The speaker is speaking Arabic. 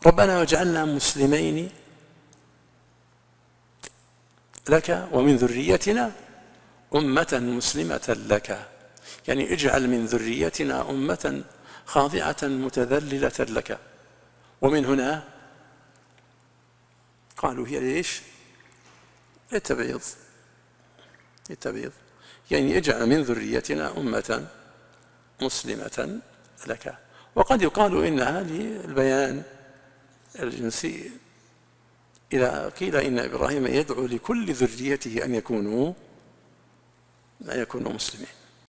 ربنا واجعلنا مسلمين لك ومن ذريتنا أمة مسلمة لك، يعني اجعل من ذريتنا أمة خاضعة متذللة لك. ومن هنا قالوا هي ليش؟ للتبعيض، يعني اجعل من ذريتنا أمة مسلمة لك. وقد يقال إنها للبيان الجنسي، إذا قيل إن إبراهيم يدعو لكل ذريته أن يكونوا مسلمين.